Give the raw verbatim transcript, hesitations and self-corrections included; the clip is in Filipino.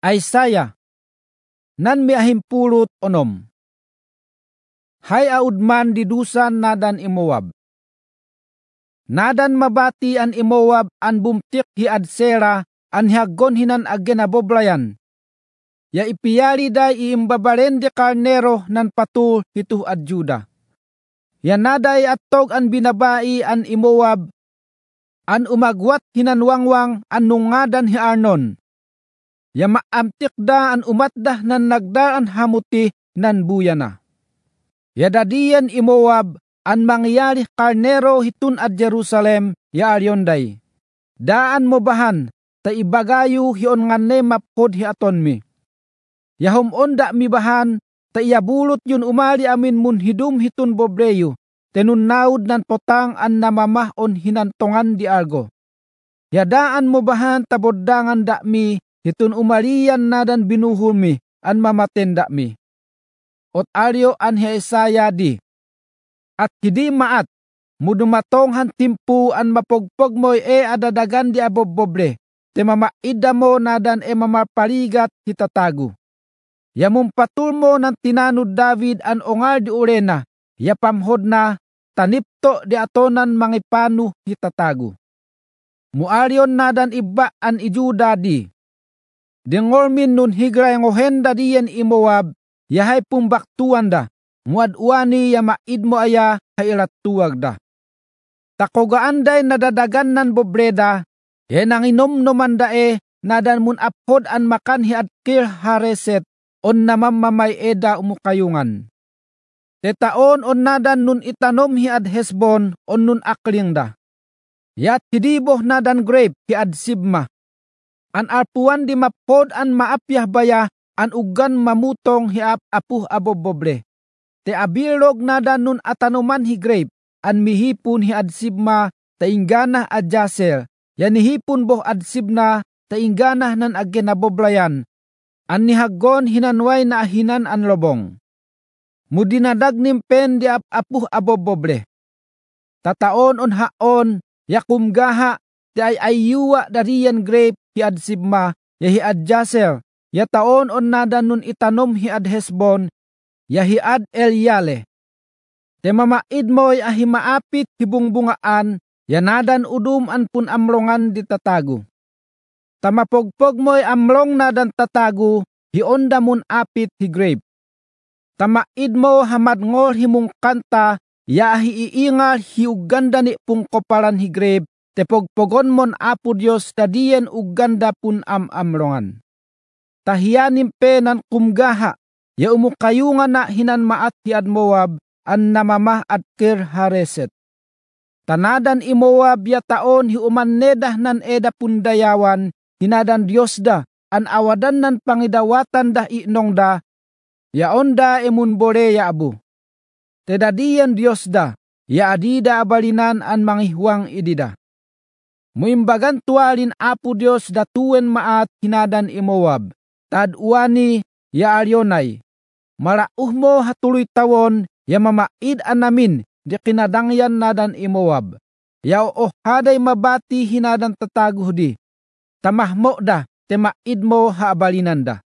Isaiah, nan miahimpulot onom. Hay audman didusan nadan i Moab. Nadan mabati an i Moab an bumtik hi Adsera an hiaggon hinan agenaboblayan. Ya ipiyali day iimbabaren de karnero nan patul hituh ad Juda. Ya naday attog an binabai an i Moab an umagwat hinanwangwang an nungadan hi Arnon. Ya maamtik da an umatdah nan nagdaan hamuti nan buyana. Ya dadiyan i Moab an mangyari karnero hitun at Jerusalem ya aryonday. Daan mo bahan ta ibagayo hiyon nganne mapod hi aton mi. Ya humon da mi bahan ta iyabulot yun umali amin mun hidum hitun bobreyo. Tenun naud nan potang an namamahon hinantongan di argo. Ya daan mo bahan ta boddangan da mi hitun umalian nadan binuhul mi an mamatenda mi. Ot aryo an hi Isaiah di. At hidi maat, mudumatong han timpu an mapogpog mo'y e adadagan di abobobre. Te mamaida mo nadan e mamarparigat hitatago. Ya mumpatul mo ng tinanud David an ongar di urena. Ya pamhod na tanipto di atonan mangipano hitatago. Muaryon nadan iba an ijuda di. Dingolmin nun higray ngohenda diyen i Moab, yahay pumbaktuan da, muad-uani ya maid mo aya hailatuwag da. Takogaan day nadadagan nan bobreda, ya nanginom-noman da e, nadan mun aphod an makan hi adkir hareset, on namamamay eda umukayungan. Tetaon on nadan nun itanom hi ad Hesbon, on nun akling da. Yat hidiboh nadan grape hi ad Sibma. An arpuan di mapod an maapyah baya an ugan mamutong hiap apuh abobobre. Te abilog nada nun atanuman hi grape an mihipun hi adsibma tainggana ad Jaser. Yan nihipun boh adsibna tainggana nan agenaboblayan. An nihaggon hinanway na ahinan an lobong. Mudinadag nimpen di ap apuh abobobre. Tataon on haon yakumgaha ti ay ayuwa dariyan grape hi ad Sibma, ya hi ad Jaser, ya taon on nadan nun itanom hi ad Hesbon, ya hi ad Eliale. Te mamaid mo'y ahi maapit hibungbungaan, ya nadan udum an pun amlongan di tatago. Tamapogpog mo'y amlong nadan tatago, hi onda mun apit hi grape. Tamaid mo hamadngol himong kanta, ya ahi iingal hi uganda ni pung kopalan hi grape, te pogpogon mon apo Diyos dadiyen uganda pun am-amlongan. Tahiyanim pe nan kumgaha, ya umukayungan na hinan maat hi ad Moab, an namamah at kir hareset. Tanadan i Moab ya taon hi umanedah nan eda pundayawan, hinadan Diyos da, an awadan nan pangidawatan da inong da, yaon da emun bore ya abu. Te dadiyen Diyos da, ya adida abalinan an mangihuang idida. Muimbagan tualin apo Diyos datuen maat hinadan i Moab. Tad uani ya aryonay. Marauh mo hatuloy tawon ya mamaid anamin di kinadangyan nadan i Moab. Ya oh haday mabati hinadan tataguh di. Tamahmo da te maid mo haabalinan da.